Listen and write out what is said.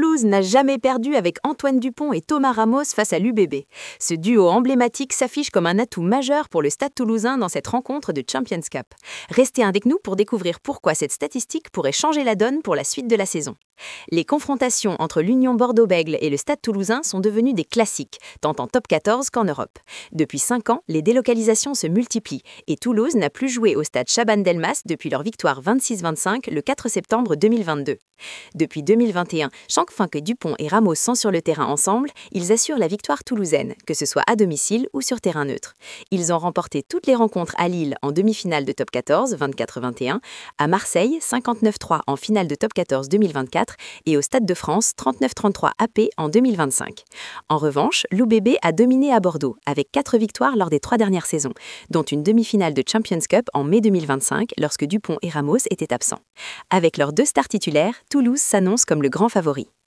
Toulouse n'a jamais perdu avec Antoine Dupont et Thomas Ramos face à l'UBB. Ce duo emblématique s'affiche comme un atout majeur pour le Stade toulousain dans cette rencontre de Champions Cup. Restez avec nous pour découvrir pourquoi cette statistique pourrait changer la donne pour la suite de la saison. Les confrontations entre l'Union Bordeaux-Bègles et le Stade toulousain sont devenues des classiques, tant en top 14 qu'en Europe. Depuis 5 ans, les délocalisations se multiplient et Toulouse n'a plus joué au stade Chaban-Delmas depuis leur victoire 26-25 le 4 septembre 2022. Depuis 2021, chaque fois que Dupont et Ramos sont sur le terrain ensemble, ils assurent la victoire toulousaine, que ce soit à domicile ou sur terrain neutre. Ils ont remporté toutes les rencontres à Lille en demi-finale de top 14, 24-21, à Marseille, 59-3 en finale de top 14 2024 et au Stade de France, 39-33 AP en 2025. En revanche, l'UBB a dominé à Bordeaux, avec 4 victoires lors des 3 dernières saisons, dont une demi-finale de Champions Cup en mai 2025 lorsque Dupont et Ramos étaient absents. Avec leurs 2 stars titulaires, Toulouse s'annonce comme le grand favori.